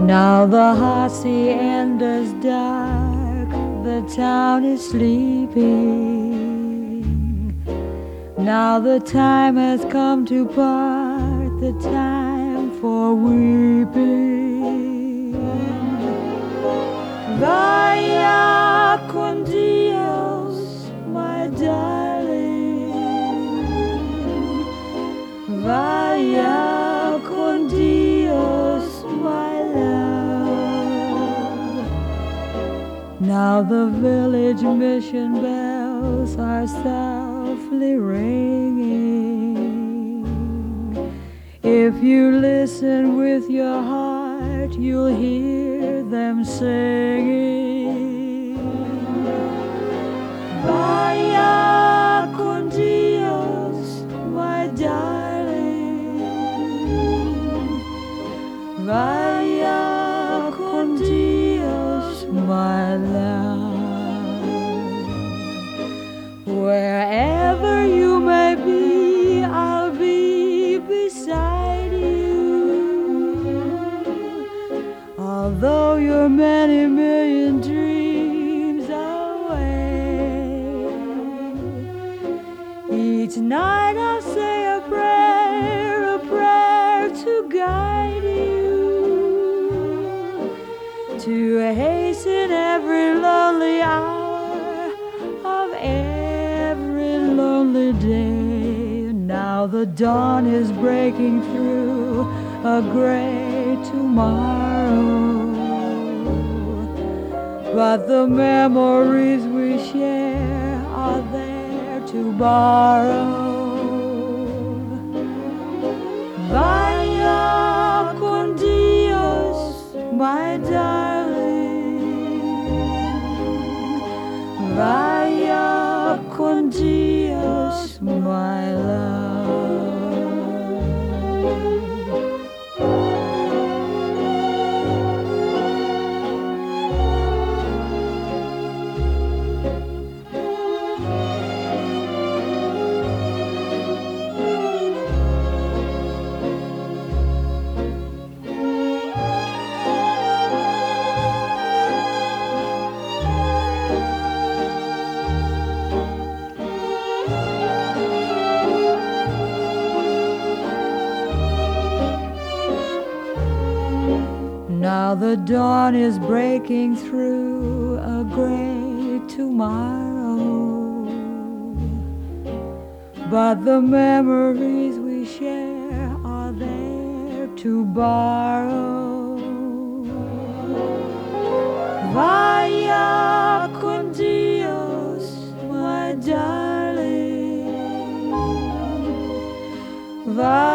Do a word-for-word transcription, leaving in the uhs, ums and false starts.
Now the hacienda is dark, the town is sleeping. Now the time has come to part, the time for weeping. Vaya con Dios, my darling. Vaya con Dios, my love. Now the village mission bells are softly ringing. If you listen with your heart, you'll hear them singing. Vaya con Dios, my darling. Vaya con Dios, my love. Wherever you may be, I'll be beside you. Although you're many million dreams away, each night I'll say a prayer, a prayer to guide you, to hasten every lonely hour of every lonely day. Now the dawn is breaking through a gray tomorrow, but the memories we share are there to borrow. Vaya con Dios, my darling. Vaya con Dios, my love. Now the dawn is breaking through a gray tomorrow, but the memories we share are there to borrow. Vaya con Dios, my darling. Vaya